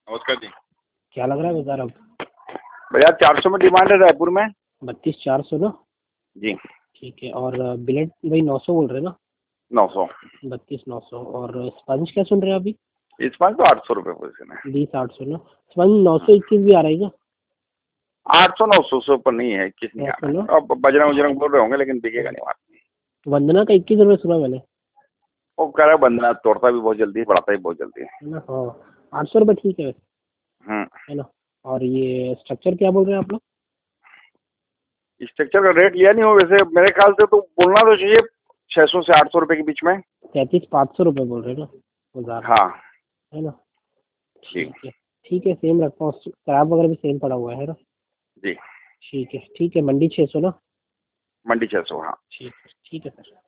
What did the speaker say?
नमस्कार जी। क्या लग रहा है बाजार अब? भैया 400 में डिमांड है रायपुर में। 32,400 ना? जी। ठीक है। और बिलेट भाई 900 बोल रहे हैं ना? 900। 32,900। और स्पंज क्या सुन रहे हैं अभी? इस पास तो 800 रुपये पोजिशन है। 20,800 ना? स्पंज 921 भी आ रहा है क्या? 800 900 से ऊपर नहीं है, 21 नहीं आ 900 रहा ना? है। अब बजरंग उजरंग बोल रहे होंगे लेकिन बिकेगा नहीं वहाँ। वंदना का 21 रुपये सुना मैंने। वो कह रहा है बंदना तोड़ता भी बहुत जल्दी है, बढ़ाता भी बहुत जल्दी है। है ना? हाँ, 800 रुपये ठीक है वैसे, है ना? और ये स्ट्रक्चर क्या बोल रहे हैं आप लोग? स्ट्रक्चर का रेट लिया नहीं हो वैसे, मेरे ख्याल से तो बोलना तो चाहिए 600 से 800 रुपये के बीच में। 33,500 रुपये बोल रहे हैं ना बाजार? हाँ है ना? जी। ठीक है। ठीक है, सेम रखता हूँ। खराब वगैरह भी सेम पड़ा हुआ है ना? जी। ठीक है। ठीक है, मंडी 600 ना? मंडी 600। हाँ। ठीक है। ठीक है सर।